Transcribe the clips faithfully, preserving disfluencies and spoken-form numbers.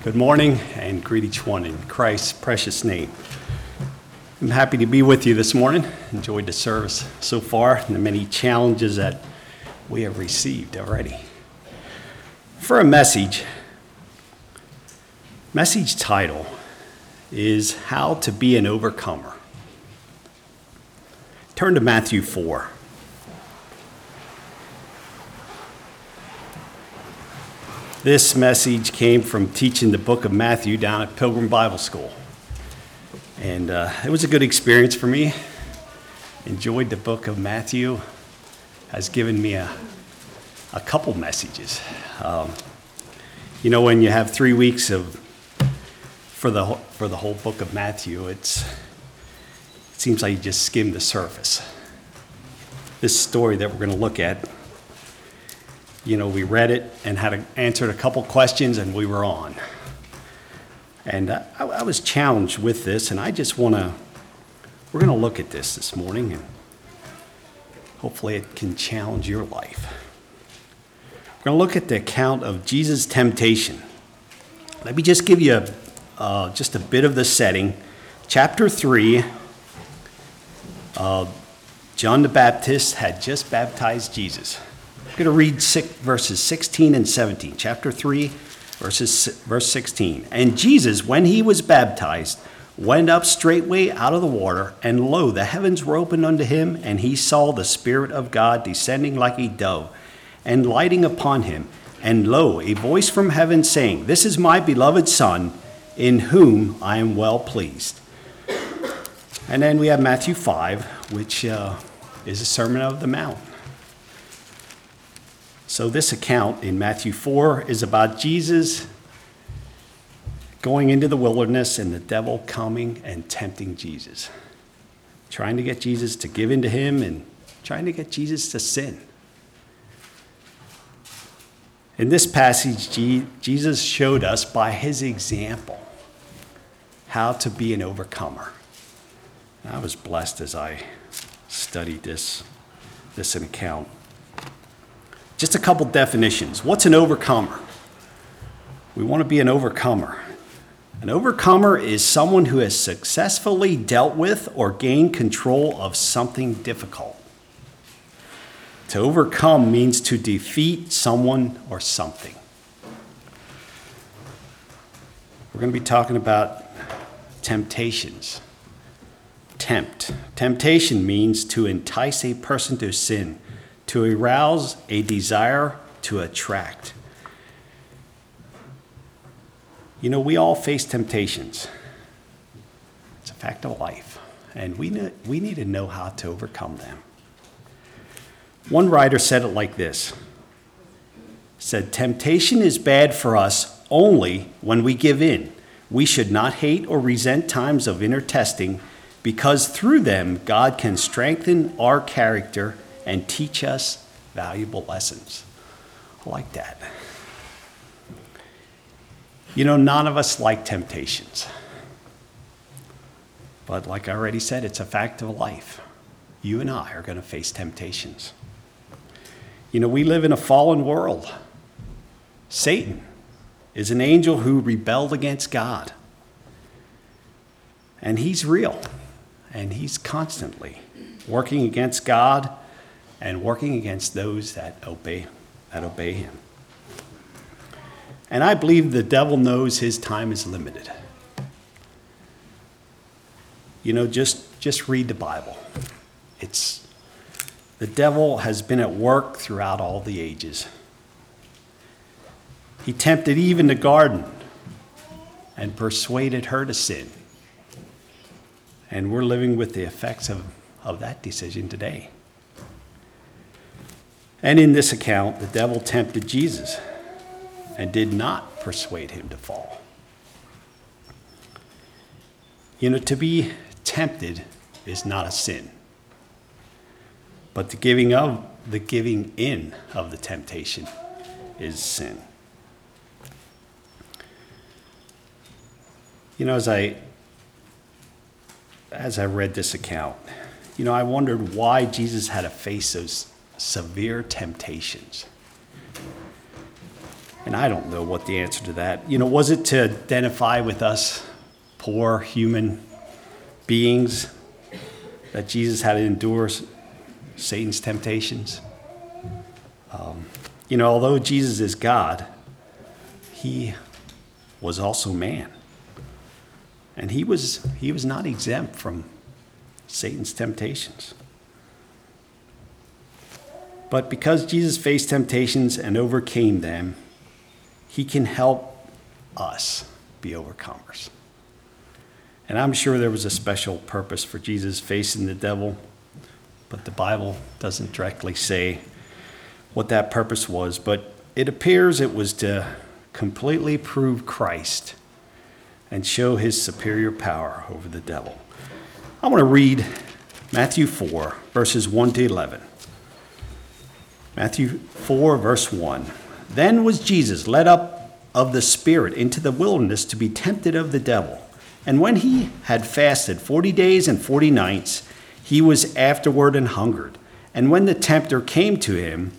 Good morning and greet each one in Christ's precious name. I'm happy to be with you this morning. Enjoyed the service so far and the many challenges that we have received already. For a message, message title is How to Be an Overcomer. Turn to Matthew four. This message came from teaching the book of Matthew down at Pilgrim Bible School. And uh, it was a good experience for me. Enjoyed the book of Matthew. Has given me a, a couple messages. Um, you know, when you have three weeks of for the for the whole book of Matthew, it's it seems like you just skim the surface. This story that we're going to look at, you know, we read it and had a, answered a couple questions, and we were on. And I, I was challenged with this, and I just want to, we're going to look at this this morning, and hopefully it can challenge your life. We're going to look at the account of Jesus' temptation. Let me just give you a, uh, just a bit of the setting. Chapter three, uh, John the Baptist had just baptized Jesus. I'm going to read six, verses sixteen and seventeen. Chapter three, verses, verse sixteen. And Jesus, when he was baptized, went up straightway out of the water, and lo, the heavens were opened unto him, and he saw the Spirit of God descending like a dove, and lighting upon him. And lo, a voice from heaven saying, This is my beloved Son, in whom I am well pleased. And then we have Matthew five, which uh, is a Sermon of the Mount. So this account in Matthew four is about Jesus going into the wilderness and the devil coming and tempting Jesus, trying to get Jesus to give in to him and trying to get Jesus to sin. In this passage, Jesus showed us by his example how to be an overcomer. And I was blessed as I studied this, this account. Just a couple definitions. What's an overcomer? We want to be an overcomer. An overcomer is someone who has successfully dealt with or gained control of something difficult. To overcome means to defeat someone or something. We're going to be talking about temptations. Tempt. Temptation means to entice a person to sin, to arouse a desire to attract. You know, we all face temptations. It's a fact of life, and we need, we need to know how to overcome them. One writer said it like this, said, temptation is bad for us only when we give in. We should not hate or resent times of inner testing, because through them God can strengthen our character and teach us valuable lessons. I like that. You know, none of us like temptations. But like I already said, it's a fact of life. You and I are going to face temptations. You know, we live in a fallen world. Satan is an angel who rebelled against God. And he's real. And he's constantly working against God and working against those that obey, that obey him. And I believe the devil knows his time is limited. You know, just, just read the Bible. It's, the devil has been at work throughout all the ages. He tempted Eve in the garden and persuaded her to sin. And we're living with the effects of, of that decision today. And in this account, the devil tempted Jesus and did not persuade him to fall. You know, to be tempted is not a sin, but the giving of the giving in of the temptation is sin. You know, as I as I read this account, you know, I wondered why Jesus had to face those severe temptations. And I don't know what the answer to that. You know, was it to identify with us poor human beings that Jesus had to endure Satan's temptations? Um, you know, although Jesus is God, he was also man. And he was he was not exempt from Satan's temptations. But because Jesus faced temptations and overcame them, he can help us be overcomers. And I'm sure there was a special purpose for Jesus facing the devil, but the Bible doesn't directly say what that purpose was. But it appears it was to completely prove Christ and show his superior power over the devil. I want to read Matthew four, verses one to eleven. Matthew four, verse one. Then was Jesus led up of the Spirit into the wilderness to be tempted of the devil. And when he had fasted forty days and forty nights, he was afterward and hungered. And when the tempter came to him,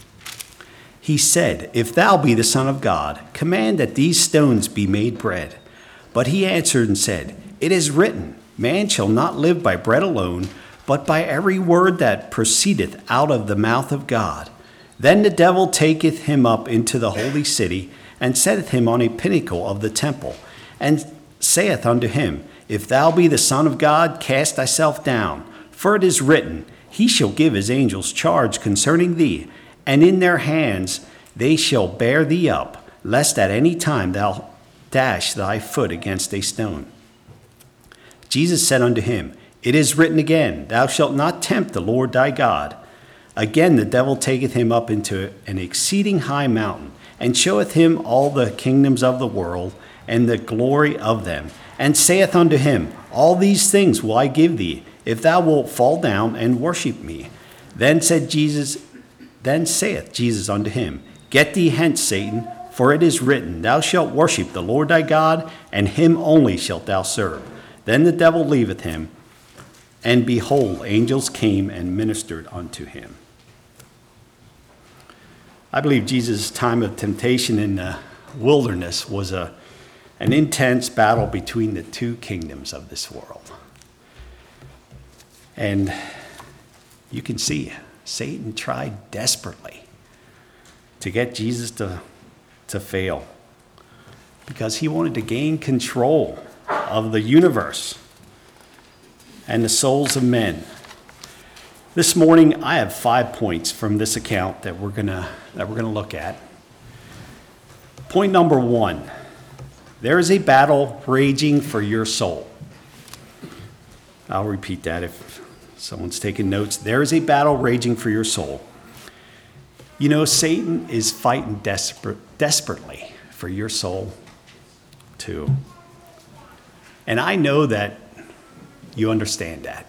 he said, If thou be the Son of God, command that these stones be made bread. But he answered and said, It is written, Man shall not live by bread alone, but by every word that proceedeth out of the mouth of God. Then the devil taketh him up into the holy city, and setteth him on a pinnacle of the temple, and saith unto him, If thou be the Son of God, cast thyself down. For it is written, He shall give his angels charge concerning thee, and in their hands they shall bear thee up, lest at any time thou dash thy foot against a stone. Jesus said unto him, It is written again, Thou shalt not tempt the Lord thy God. Again the devil taketh him up into an exceeding high mountain, and showeth him all the kingdoms of the world, and the glory of them, and saith unto him, All these things will I give thee, if thou wilt fall down and worship me. Then said Jesus, then saith Jesus unto him, Get thee hence, Satan, for it is written, Thou shalt worship the Lord thy God, and him only shalt thou serve. Then the devil leaveth him, and behold, angels came and ministered unto him. I believe Jesus' time of temptation in the wilderness was a, an intense battle between the two kingdoms of this world. And you can see Satan tried desperately to get Jesus to, to fail because he wanted to gain control of the universe and the souls of men. This morning, I have five points from this account that we're gonna that we're gonna look at. Point number one: there is a battle raging for your soul. I'll repeat that if someone's taking notes. There is a battle raging for your soul. You know, Satan is fighting desperate, desperately for your soul, too. And I know that you understand that.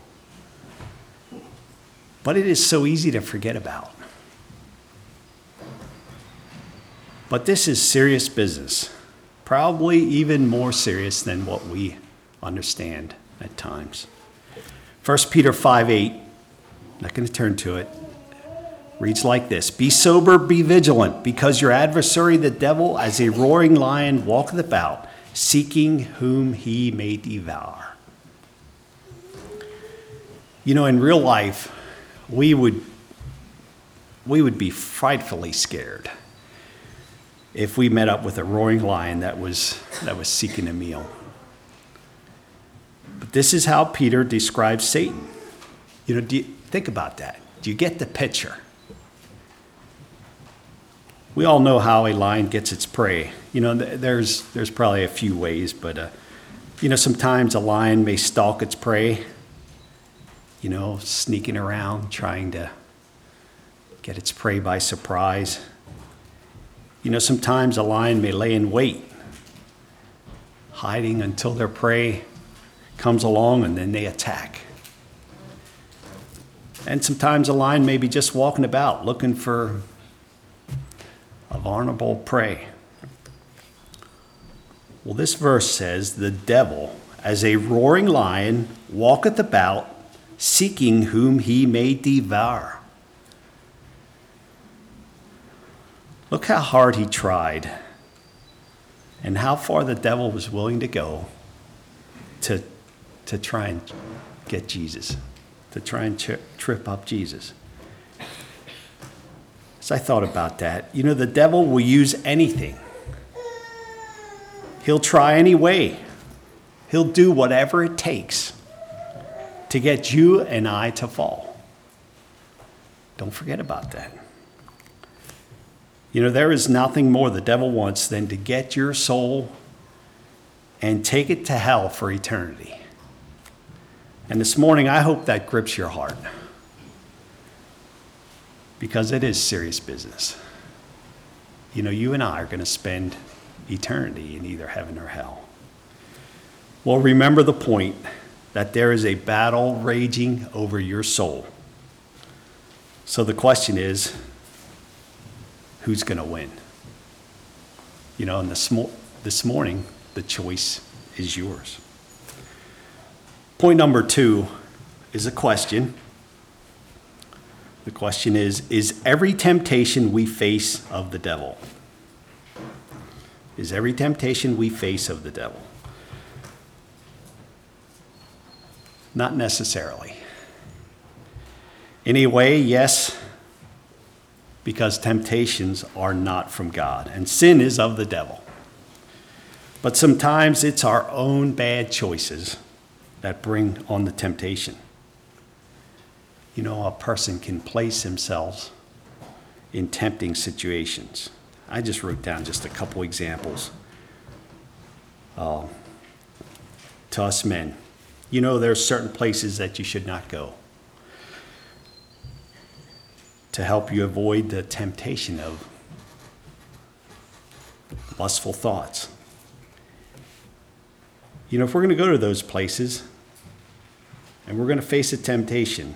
But it is so easy to forget about. But this is serious business, probably even more serious than what we understand at times. First Peter five eight, not going to turn to it, reads like this: Be sober, be vigilant, because your adversary the devil, as a roaring lion, walketh about, seeking whom he may devour. You know, in real life, we would we would be frightfully scared if we met up with a roaring lion that was that was seeking a meal. But this is how Peter describes Satan. You know, do you, think about that. Do you get the picture? We all know how a lion gets its prey. You know, there's there's probably a few ways, but uh, you know, sometimes a lion may stalk its prey. You know, sneaking around, trying to get its prey by surprise. You know, sometimes a lion may lay in wait, hiding until their prey comes along and then they attack. And sometimes a lion may be just walking about looking for a vulnerable prey. Well, this verse says, the devil, as a roaring lion, walketh about, seeking whom he may devour. Look how hard he tried and how far the devil was willing to go to, to try and get Jesus, to try and tri- trip up Jesus. As I thought about that, you know, the devil will use anything. He'll try any way. He'll do whatever it takes to get you and I to fall. Don't forget about that. You know, there is nothing more the devil wants than to get your soul and take it to hell for eternity. And this morning, I hope that grips your heart, because it is serious business. You know, you and I are going to spend eternity in either heaven or hell. Well, remember the point that there is a battle raging over your soul. So the question is, who's going to win? You know, and this, mo- this morning, the choice is yours. Point number two is a question. The question is, is every temptation we face of the devil? Is every temptation we face of the devil? Not necessarily. In a way, yes, because temptations are not from God, and sin is of the devil. But sometimes it's our own bad choices that bring on the temptation. You know, a person can place themselves in tempting situations. I just wrote down just a couple examples. Uh, to us men, you know, there's certain places that you should not go to help you avoid the temptation of lustful thoughts. You know, if we're going to go to those places and we're going to face a temptation,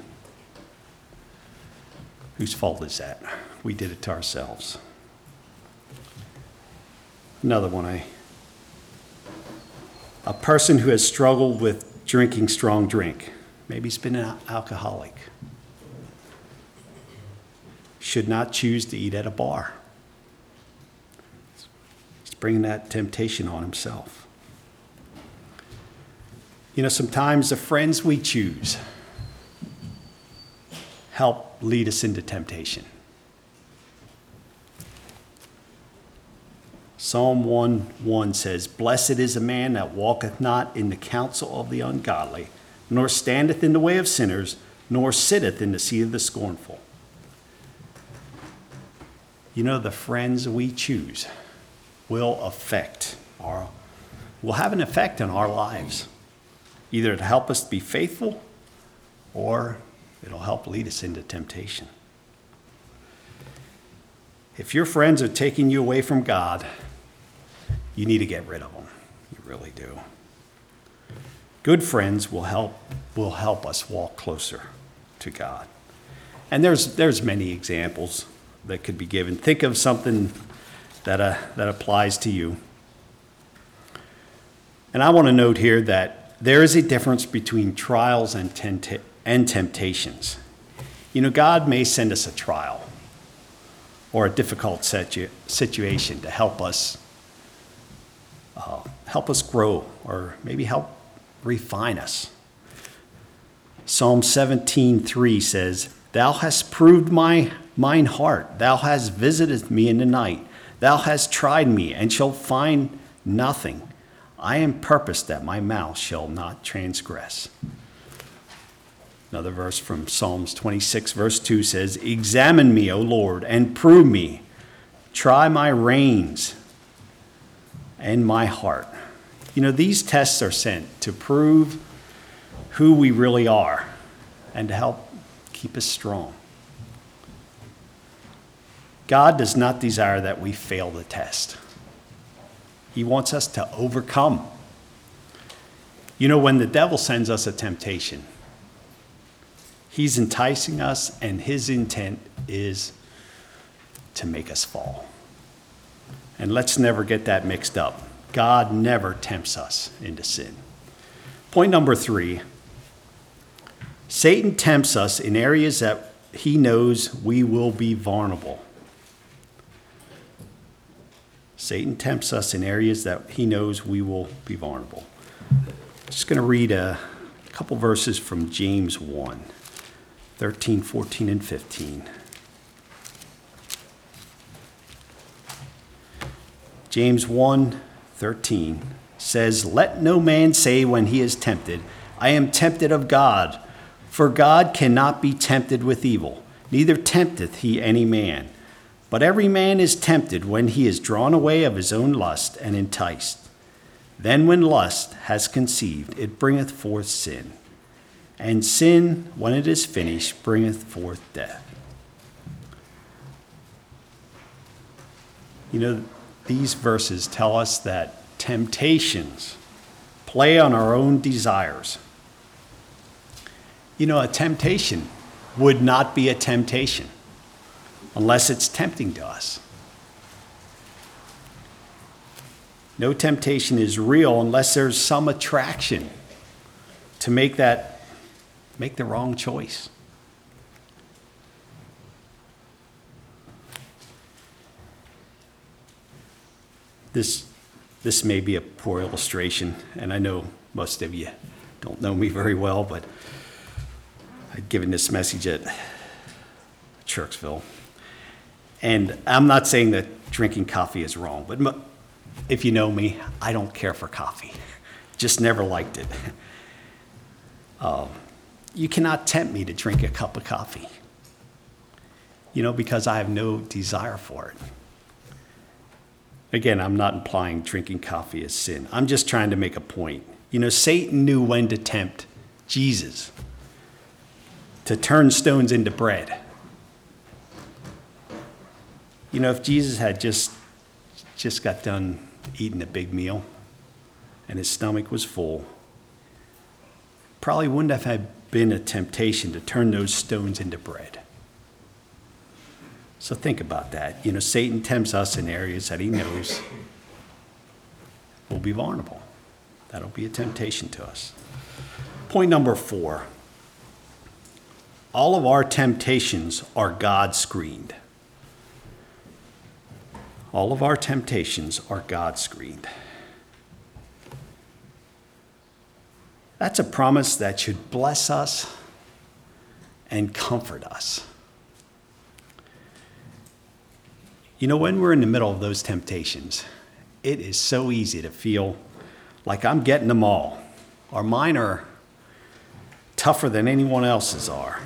whose fault is that? We did it to ourselves. Another one, I, a person who has struggled with drinking strong drink, maybe he's been an alcoholic, should not choose to eat at a bar. He's bringing that temptation on himself. You know, sometimes the friends we choose help lead us into temptation. Psalm one one says, "Blessed is a man that walketh not in the counsel of the ungodly, nor standeth in the way of sinners, nor sitteth in the seat of the scornful." You know, the friends we choose will affect our, will have an effect on our lives, either to help us be faithful or it'll help lead us into temptation. If your friends are taking you away from God, you need to get rid of them. You really do. Good friends will help will help us walk closer to God. And there's there's many examples that could be given. Think of something that uh, that applies to you. And I want to note here that there is a difference between trials and tempt- and temptations. You know, God may send us a trial or a difficult situ- situation to help us uh, help us grow, or maybe help refine us. Psalm seventeen three says, "Thou hast proved my mine heart. Thou hast visited me in the night. Thou hast tried me, and shalt find nothing. I am purposed that my mouth shall not transgress." Another verse from Psalms twenty-six, verse two says, "Examine me, O Lord, and prove me. Try my reins and my heart." You know, these tests are sent to prove who we really are and to help keep us strong. God does not desire that we fail the test. He wants us to overcome. You know, when the devil sends us a temptation, he's enticing us, and his intent is to make us fall. And let's never get that mixed up. God never tempts us into sin. Point number three, Satan tempts us in areas that he knows we will be vulnerable. Satan tempts us in areas that he knows we will be vulnerable. Just going to read a couple verses from James one, thirteen, fourteen, and fifteen. James one, thirteen says, "Let no man say when he is tempted, I am tempted of God. For God cannot be tempted with evil, neither tempteth he any man. But every man is tempted when he is drawn away of his own lust and enticed. Then when lust has conceived, it bringeth forth sin. And sin, when it is finished, bringeth forth death." You know, these verses tell us that temptations play on our own desires. You know, a temptation would not be a temptation unless it's tempting to us. No temptation is real unless there's some attraction to make that, make the wrong choice. This, this may be a poor illustration, and I know most of you don't know me very well, but I'd given this message at Churchville. And I'm not saying that drinking coffee is wrong, but mo- if you know me, I don't care for coffee. Just never liked it. Uh, you cannot tempt me to drink a cup of coffee, you know, because I have no desire for it. Again, I'm not implying drinking coffee is sin. I'm just trying to make a point. You know, Satan knew when to tempt Jesus to turn stones into bread. You know, if Jesus had just just got done eating a big meal and his stomach was full, probably wouldn't have had been a temptation to turn those stones into bread. So think about that. You know, Satan tempts us in areas that he knows will be vulnerable. That'll be a temptation to us. Point number four. All of our temptations are God-screened. All of our temptations are God-screened. That's a promise that should bless us and comfort us. You know, when we're in the middle of those temptations, it is so easy to feel like I'm getting them all, or mine are tougher than anyone else's are,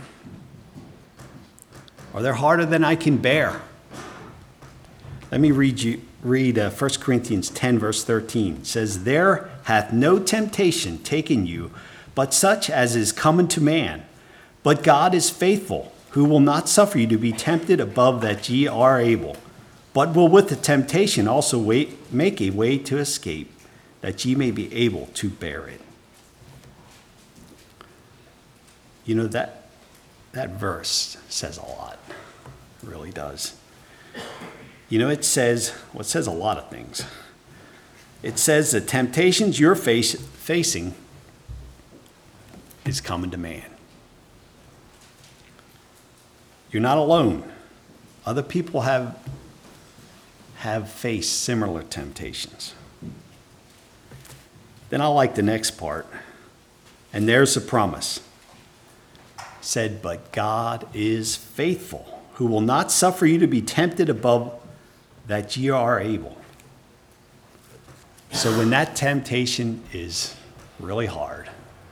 or they're harder than I can bear. Let me read you read uh, First Corinthians ten, verse thirteen. It says, "There hath no temptation taken you, but such as is common to man. But God is faithful, who will not suffer you to be tempted above that ye are able, but will with the temptation also wait, make a way to escape, that ye may be able to bear it." You know, that that verse says a lot. It really does. You know, it says, well, it says a lot of things. It says the temptations you're face, facing is coming to man. You're not alone. Other people have, have faced similar temptations. Then I like the next part. And there's the promise. It said, "But God is faithful, who will not suffer you to be tempted above that ye are able." So when that temptation is really hard,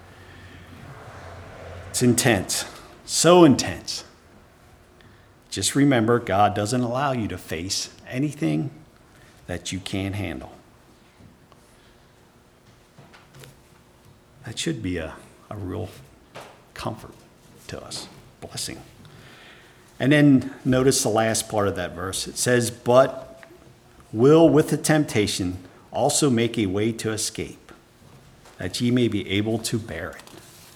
it's intense, so intense, just remember God doesn't allow you to face anything that you can't handle. That should be a, a real comfort to us, blessing. And then notice the last part of that verse. It says, "But will with the temptation also make a way to escape, that ye may be able to bear it."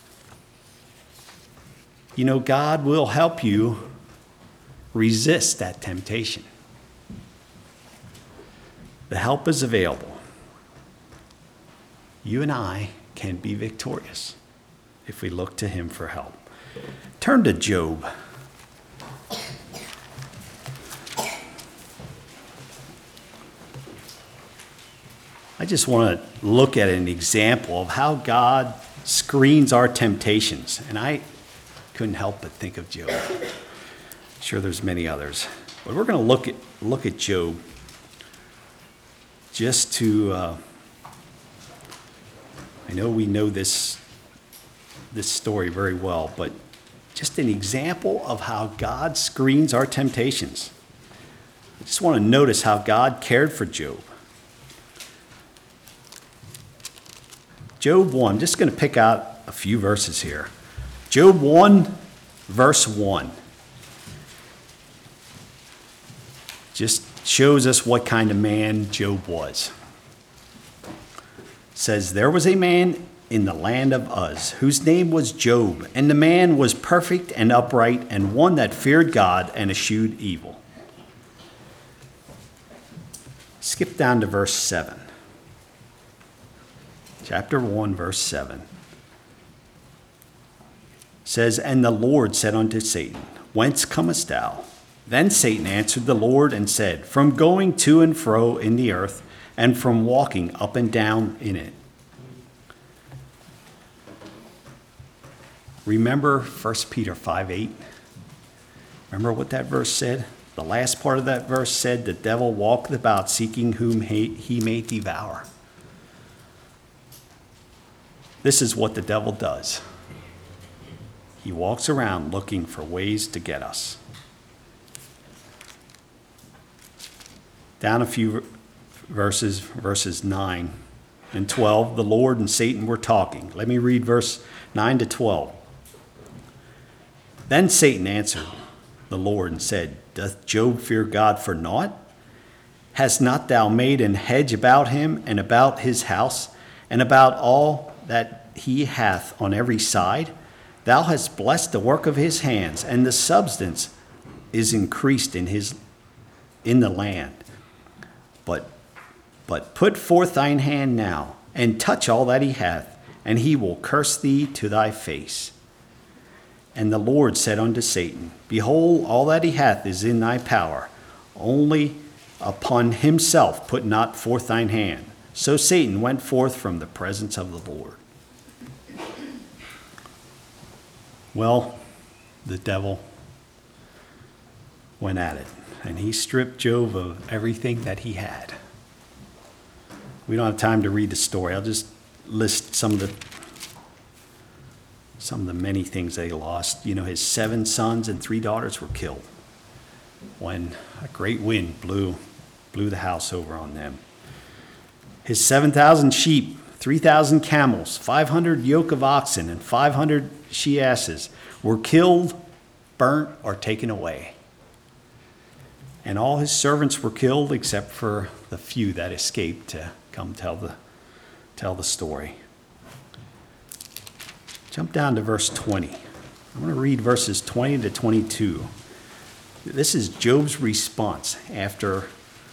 You know, God will help you resist that temptation. The help is available. You and I can be victorious if we look to him for help. Turn to Job. just want to look at an example of how God screens our temptations. And I couldn't help but think of Job. Sure, there's many others. But we're going to look at look at Job just to, uh, I know we know this, this story very well, but just an example of how God screens our temptations. I just want to notice how God cared for Job. Job one, I'm just going to pick out a few verses here. Job one, verse one. Just shows us what kind of man Job was. It says, there was a man in the land of Uz, whose name was Job, and the man was perfect and upright, and one that feared God and eschewed evil. Skip down to verse seven. Chapter one, verse seven. It says, and the Lord said unto Satan, whence comest thou? Then Satan answered the Lord and said, from going to and fro in the earth, and from walking up and down in it. Remember First Peter five eight? Remember what that verse said? The last part of that verse said, the devil walketh about seeking whom he, he may devour. This is what the devil does. He walks around looking for ways to get us. Down a few verses, verses nine and twelve, the Lord and Satan were talking. Let me read verse nine to twelve. Then Satan answered the Lord and said, doth Job fear God for naught? Hast not thou made an hedge about him and about his house and about all that he hath on every side? Thou hast blessed the work of his hands, and the substance is increased in his in the land. But but put forth thine hand now, and touch all that he hath, and he will curse thee to thy face. And the Lord said unto Satan, behold, all that he hath is in thy power, only upon himself put not forth thine hand. So Satan went forth from the presence of the Lord. Well, the devil went at it, and he stripped Job of everything that he had. We don't have time to read the story. I'll just list some of the some of the many things they lost. You know, his seven sons and three daughters were killed when a great wind blew blew the house over on them. His seven thousand sheep, three thousand camels, five hundred yoke of oxen, and five hundred she-asses were killed, burnt, or taken away. And all his servants were killed except for the few that escaped to come tell the, tell the story. Jump down to verse twenty. I'm going to read verses twenty to twenty-two. This is Job's response after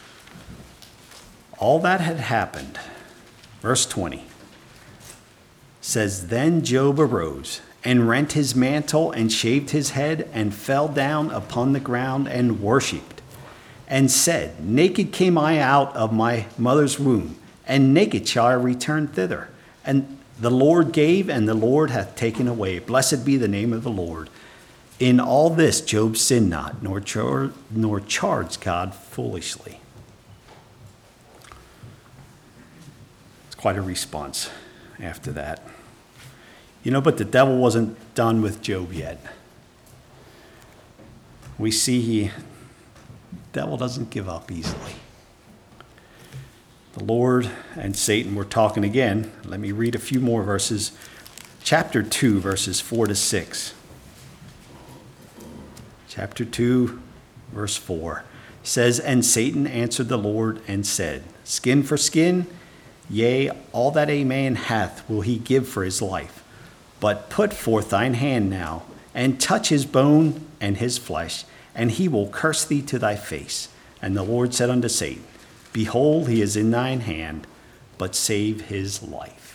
all that had happened. Verse twenty says, then Job arose and rent his mantle and shaved his head and fell down upon the ground and worshipped and said, naked came I out of my mother's womb, and naked shall I return thither. And the Lord gave, and the Lord hath taken away. Blessed be the name of the Lord. In all this Job sinned not, nor, char- nor charged God foolishly. It's quite a response after that. You know, but the devil wasn't done with Job yet. We see he, the devil doesn't give up easily. The Lord and Satan were talking again. Let me read a few more verses. Chapter two, verses four to six. Chapter two, verse four says, and Satan answered the Lord and said, skin for skin, yea, all that a man hath will he give for his life. But put forth thine hand now, and touch his bone and his flesh, and he will curse thee to thy face. And the Lord said unto Satan, behold, he is in thine hand, but save his life.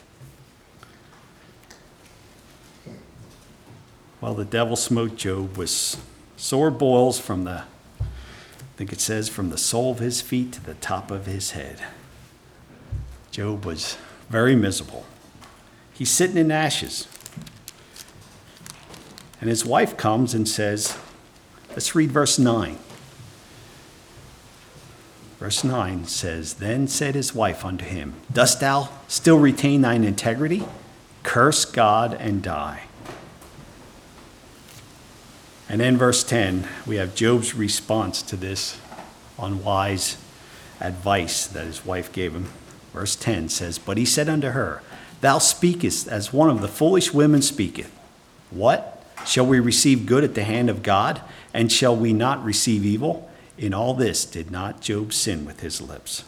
Well, the devil smote Job with sore boils from the, I think it says, from the sole of his feet to the top of his head. Job was very miserable. He's sitting in ashes. And his wife comes and says, let's read verse nine. Verse nine says, Then said his wife unto him, Dost thou still retain thine integrity? Curse God and die. And then verse ten, we have Job's response to this unwise advice that his wife gave him. Verse ten says, But he said unto her, Thou speakest as one of the foolish women speaketh. What? Shall we receive good at the hand of God? And shall we not receive evil? In all this did not Job sin with his lips.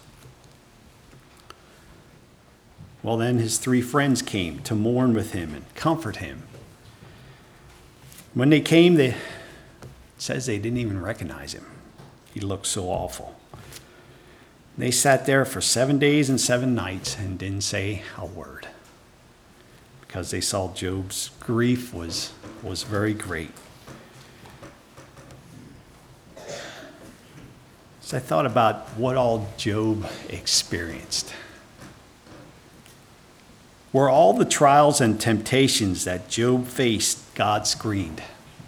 Well, then his three friends came to mourn with him and comfort him. When they came, they, it says they didn't even recognize him. He looked so awful. They sat there for seven days and seven nights and didn't say a word, because they saw Job's grief was, was very great. So I thought about what all Job experienced. Were all the trials and temptations that Job faced God screened?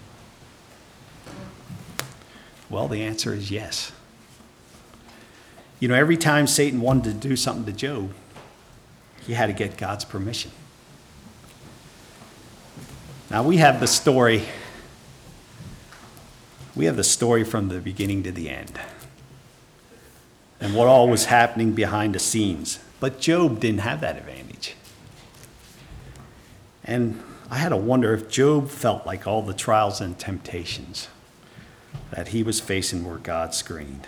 Well, the answer is yes. You know, every time Satan wanted to do something to Job, he had to get God's permission. Now we have the story, we have the story from the beginning to the end, and what all was happening behind the scenes. But Job didn't have that advantage. And I had to wonder if Job felt like all the trials and temptations that he was facing were God screened.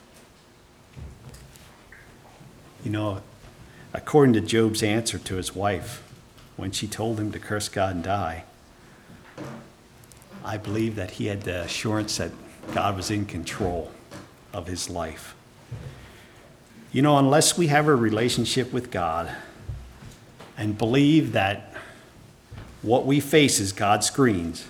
You know, according to Job's answer to his wife, when she told him to curse God and die, I believe that he had the assurance that God was in control of his life. You know, unless we have a relationship with God and believe that what we face is God's screens,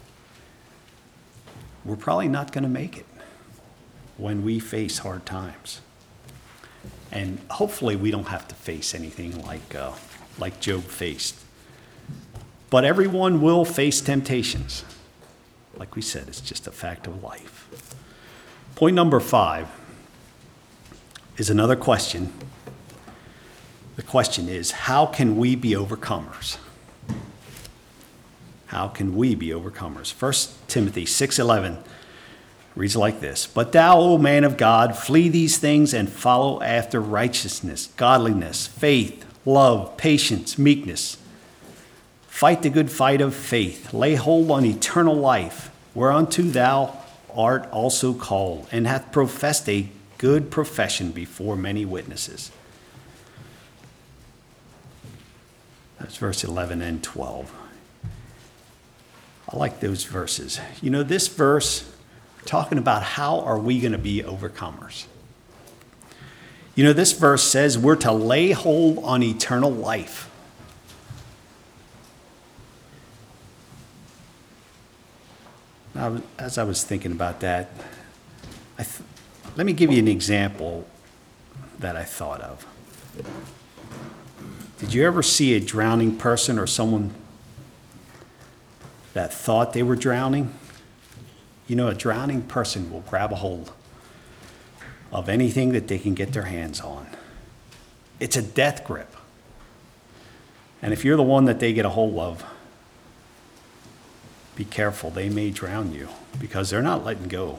we're probably not going to make it when we face hard times. And hopefully we don't have to face anything like uh, like Job faced. But everyone will face temptations. Like we said, it's just a fact of life. Point number five is another question. The question is, how can we be overcomers? How can we be overcomers? First Timothy six eleven reads like this. But thou, O man of God, flee these things and follow after righteousness, godliness, faith, love, patience, meekness. Fight the good fight of faith. Lay hold on eternal life, whereunto thou art also called, and hath professed a good profession before many witnesses. That's verse eleven and twelve. I like those verses. You know, this verse, talking about how are we going to be overcomers. You know, this verse says we're to lay hold on eternal life. Now, as I was thinking about that, I th- let me give you an example that I thought of. Did you ever see a drowning person or someone that thought they were drowning? You know, a drowning person will grab a hold of anything that they can get their hands on. It's a death grip. And if you're the one that they get a hold of, be careful, they may drown you because they're not letting go.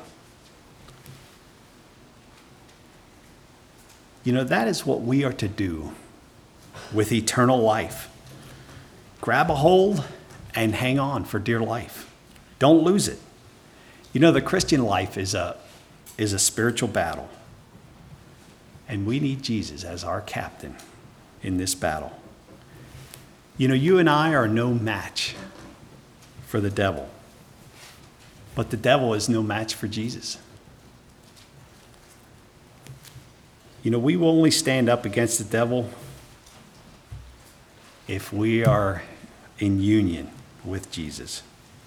You know, that is what we are to do with eternal life. Grab a hold and hang on for dear life. Don't lose it. You know, the Christian life is a, is a spiritual battle. And we need Jesus as our captain in this battle. You know, you and I are no match for the devil. But the devil is no match for Jesus. You know, we will only stand up against the devil if we are in union with Jesus.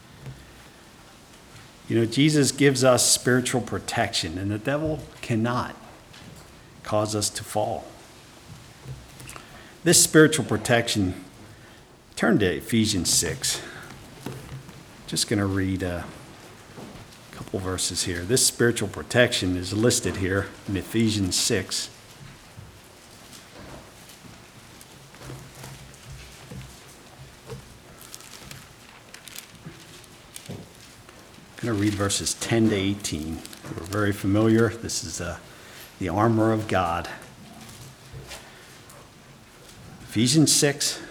You know, Jesus gives us spiritual protection, and the devil cannot cause us to fall. This spiritual protection, turn to Ephesians six. Just going to read a couple verses here. This spiritual protection is listed here in Ephesians six. I'm going to read verses ten to eighteen. We're very familiar. This is uh, the armor of God. Ephesians six,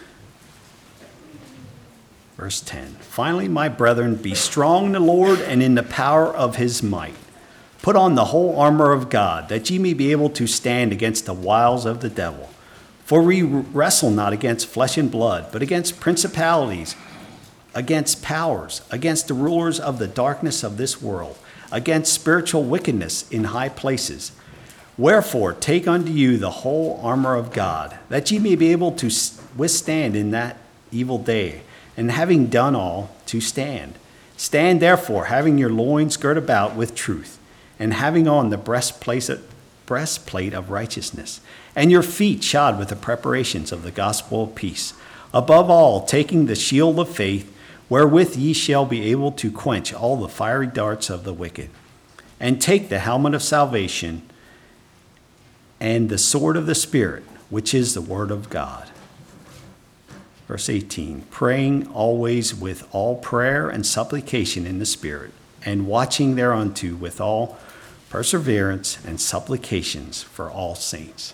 verse ten. Finally, my brethren, be strong in the Lord and in the power of his might. Put on the whole armor of God, that ye may be able to stand against the wiles of the devil. For we wrestle not against flesh and blood, but against principalities, against powers, against the rulers of the darkness of this world, against spiritual wickedness in high places. Wherefore, take unto you the whole armor of God, that ye may be able to withstand in that evil day, and having done all, to stand. Stand therefore, having your loins girt about with truth, and having on the breastplate of, breastplate of righteousness, and your feet shod with the preparations of the gospel of peace. Above all, taking the shield of faith, wherewith ye shall be able to quench all the fiery darts of the wicked. And take the helmet of salvation, and the sword of the Spirit, which is the word of God. Verse eighteen, praying always with all prayer and supplication in the Spirit, and watching thereunto with all perseverance and supplications for all saints.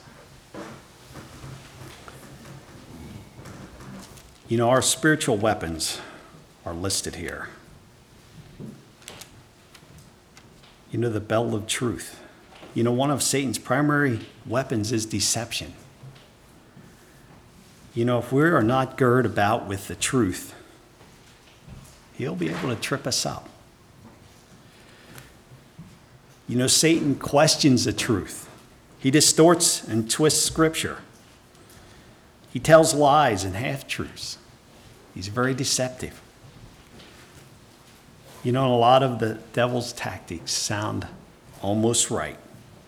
You know, our spiritual weapons are listed here. You know, the belt of truth. You know, one of Satan's primary weapons is deception. You know, if we are not girded about with the truth, he'll be able to trip us up. You know, Satan questions the truth. He distorts and twists Scripture. He tells lies and half-truths. He's very deceptive. You know, a lot of the devil's tactics sound almost right.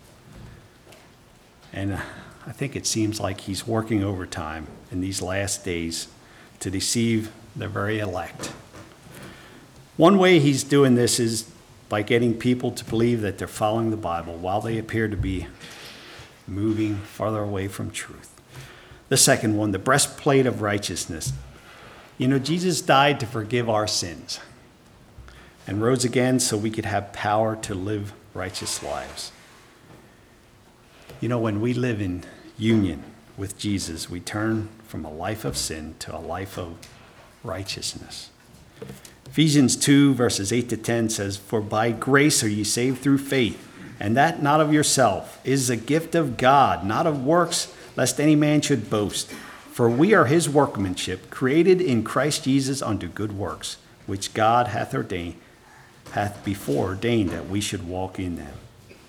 And I think it seems like he's working overtime in these last days to deceive the very elect. One way he's doing this is by getting people to believe that they're following the Bible while they appear to be moving farther away from truth. The second one, the breastplate of righteousness. You know, Jesus died to forgive our sins and rose again so we could have power to live righteous lives. You know, when we live in union with Jesus, we turn from a life of sin to a life of righteousness. Ephesians two, verses eight to ten says, for by grace are ye saved through faith, and that not of yourself, it is a gift of God, not of works, lest any man should boast. For we are his workmanship, created in Christ Jesus unto good works, which God hath ordained, hath before ordained that we should walk in them.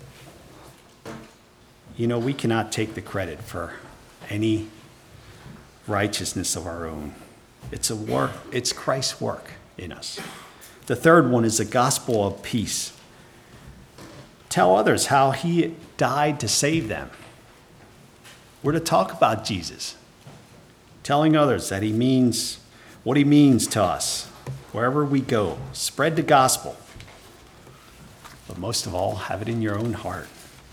You know, we cannot take the credit for any righteousness of our own. It's a work, it's Christ's work in us. The third one is the gospel of peace. Tell others how he died to save them. We're to talk about Jesus, telling others that he means what he means to us wherever we go. Spread the gospel, but most of all, have it in your own heart.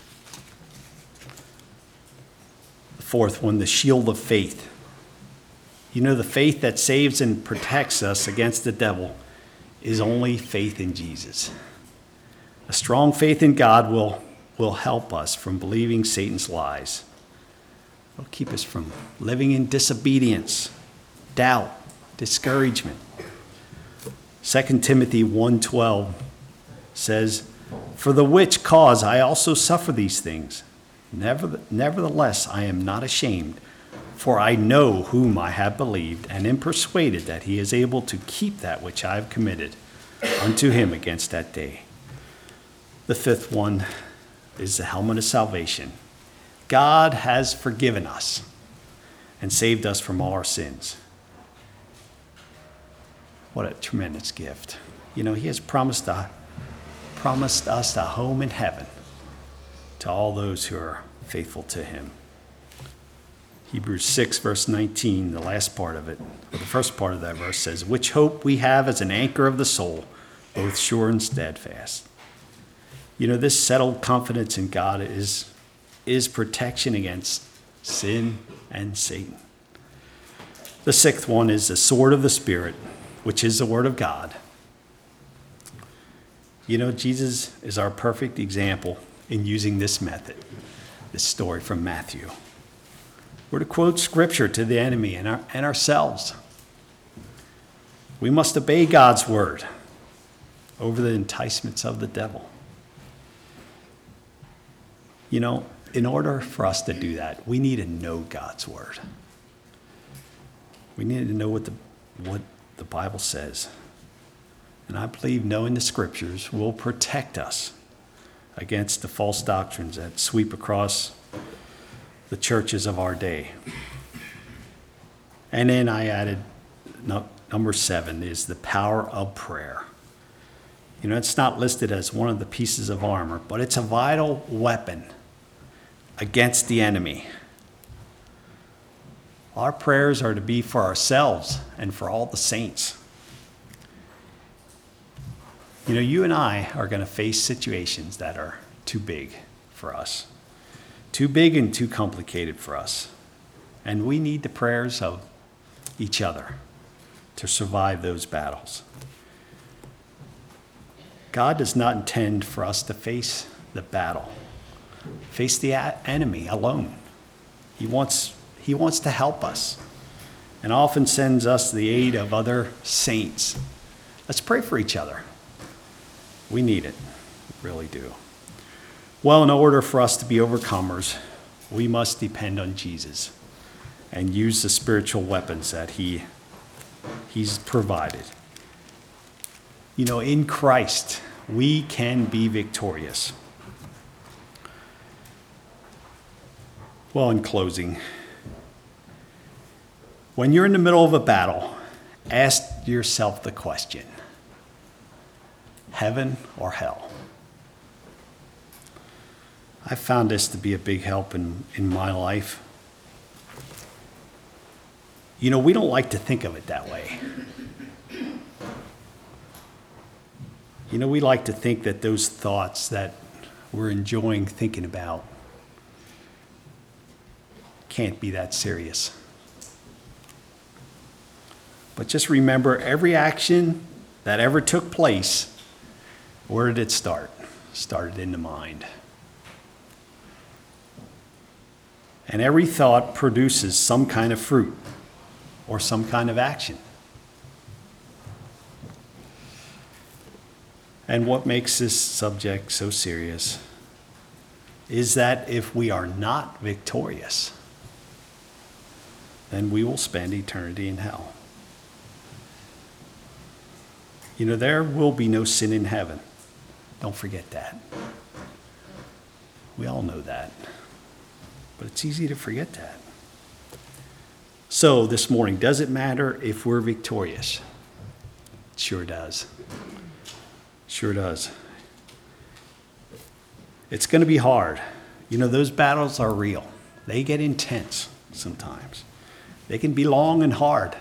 The fourth one, the shield of faith. You know, the faith that saves and protects us against the devil is only faith in Jesus. A strong faith in God will, will help us from believing Satan's lies. It will keep us from living in disobedience, doubt, discouragement. Second Timothy one twelve says, for the which cause I also suffer these things. Nevertheless, I am not ashamed, for I know whom I have believed, and am persuaded that he is able to keep that which I have committed unto him against that day. The fifth one is the helmet of salvation. God has forgiven us and saved us from all our sins. What a tremendous gift. You know, he has promised, a, promised us a home in heaven to all those who are faithful to him. Hebrews six, verse nineteen, the last part of it, or the first part of that verse says, which hope we have as an anchor of the soul, both sure and steadfast. You know, this settled confidence in God is, is protection against sin and Satan. The sixth one is the sword of the Spirit, which is the word of God. You know, Jesus is our perfect example in using this method, this story from Matthew. We're to quote scripture to the enemy and, our, and ourselves. We must obey God's word over the enticements of the devil. You know, in order for us to do that, we need to know God's word. We need to know what the, what the Bible says. And I believe knowing the scriptures will protect us against the false doctrines that sweep across the churches of our day. And then I added no, number seven is the power of prayer. You know, it's not listed as one of the pieces of armor, but it's a vital weapon against the enemy. Our prayers are to be for ourselves and for all the saints. You know, you and I are going to face situations that are too big for us. Too big and too complicated for us. And we need the prayers of each other to survive those battles. God does not intend for us to face the battle, face the enemy alone. He wants, he wants to help us and often sends us the aid of other saints. Let's pray for each other. We need it, we really do. Well, in order for us to be overcomers, we must depend on Jesus and use the spiritual weapons that he, he's provided. You know, in Christ, we can be victorious. Well, in closing, when you're in the middle of a battle, ask yourself the question, heaven or hell? I found this to be a big help in, in my life. You know, we don't like to think of it that way. You know, we like to think that those thoughts that we're enjoying thinking about can't be that serious. But just remember, every action that ever took place, where did it start? It started in the mind. And every thought produces some kind of fruit or some kind of action. And what makes this subject so serious is that if we are not victorious, then we will spend eternity in hell. You know, there will be no sin in heaven. Don't forget that. We all know that. But it's easy to forget that. So this morning, does it matter if we're victorious? It sure does. Sure does. It's going to be hard. You know, those battles are real. They get intense sometimes. They can be long and hard.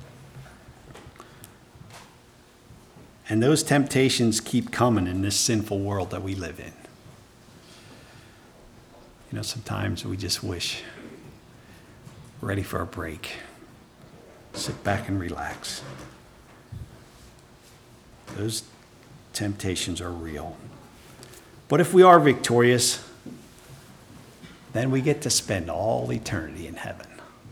And those temptations keep coming in this sinful world that we live in. You know, sometimes we just wish we're ready for a break. Sit back and relax. Those temptations are real. But if we are victorious, then we get to spend all eternity in heaven.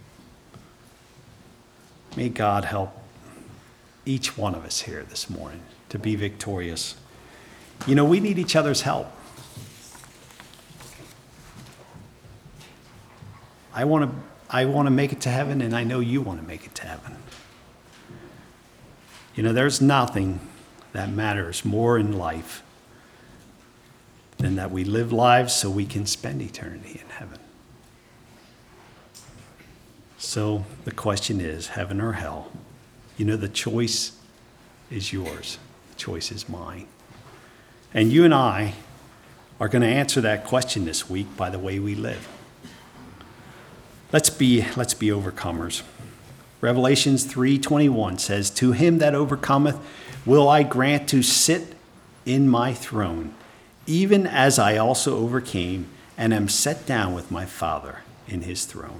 May God help each one of us here this morning to be victorious. You know, we need each other's help. I want to I want to make it to heaven, and I know you want to make it to heaven. You know, there's nothing that matters more in life than that we live lives so we can spend eternity in heaven. So the question is, heaven or hell? You know, the choice is yours. The choice is mine. And you and I are going to answer that question this week by the way we live. Let's be, let's be overcomers. Revelations three twenty-one says, "To him that overcometh will I grant to sit in my throne, even as I also overcame and am set down with my Father in his throne."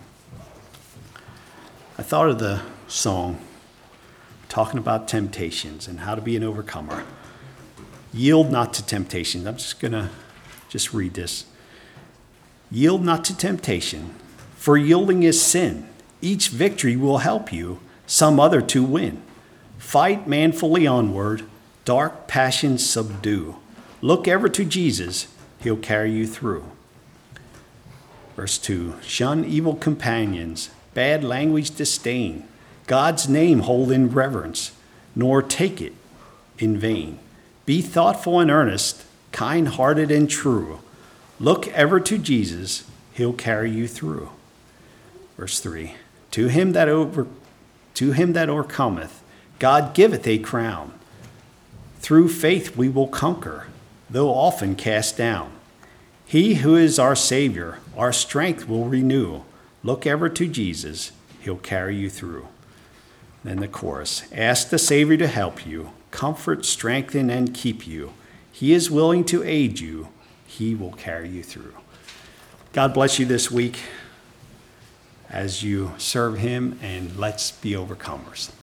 I thought of the song talking about temptations and how to be an overcomer. Yield not to temptation. I'm just going to just read this. "Yield not to temptation, for yielding is sin. Each victory will help you some other to win. Fight manfully onward, dark passions subdue. Look ever to Jesus, he'll carry you through." Verse two, "Shun evil companions, bad language disdain. God's name hold in reverence, nor take it in vain. Be thoughtful and earnest, kind-hearted and true. Look ever to Jesus, he'll carry you through." Verse three, "To him that over, to him that overcometh, God giveth a crown. Through faith we will conquer, though often cast down. He who is our Savior, our strength will renew. Look ever to Jesus, he'll carry you through." Then the chorus, "Ask the Savior to help you, comfort, strengthen, and keep you. He is willing to aid you. He will carry you through." God bless you this week as you serve him, and let's be overcomers.